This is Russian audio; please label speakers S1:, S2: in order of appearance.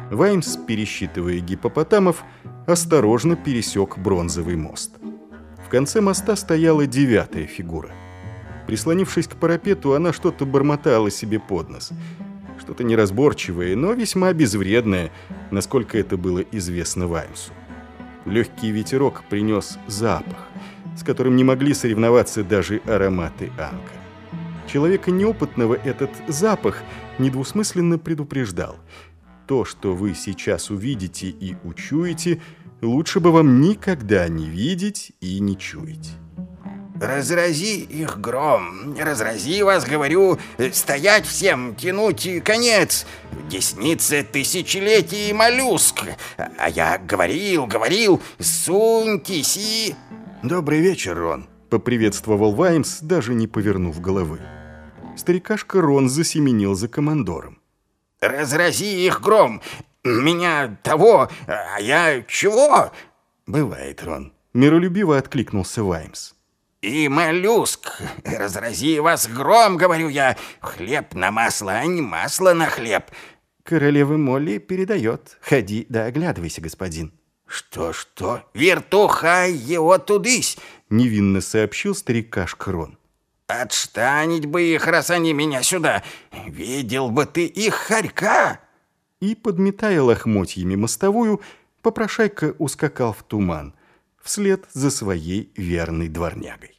S1: Ваймс, пересчитывая гиппопотамов, осторожно пересек бронзовый мост. В конце моста стояла 9-я фигура. Прислонившись к парапету, она что-то бормотала себе под нос. Что-то неразборчивое, но весьма безвредное, насколько это было известно Ваймсу. Легкий ветерок принес запах, с которым не могли соревноваться даже ароматы анка. Человека неопытного этот запах недвусмысленно предупреждал. То, что вы сейчас увидите и учуете, лучше бы вам никогда не видеть и не чуять.
S2: Разрази их гром, разрази вас, говорю, стоять всем, тянуть конец. Десница тысячелетий моллюск. А я говорил, суньтесь и...
S1: «Добрый вечер, Рон», — поприветствовал Ваймс, даже не повернув головы. Старикашка Рон засеменил за командором.
S2: «Разрази их гром! Меня того, а я чего?»
S1: «Бывает, Рон», — миролюбиво откликнулся Ваймс.
S2: «И моллюск! Разрази вас гром, говорю я! Хлеб на масло, а не масло на хлеб!»
S1: «Королева Молли передает. Ходи да оглядывайся, господин».
S2: «Что? Вертухай его тудысь!»
S1: — невинно сообщил старикашка Рон.
S2: «Отштанить бы их, раз они меня сюда! Видел бы ты их хорька!»
S1: И, подметая лохмотьями мостовую, попрошайка ускакал в туман, вслед за своей верной дворнягой.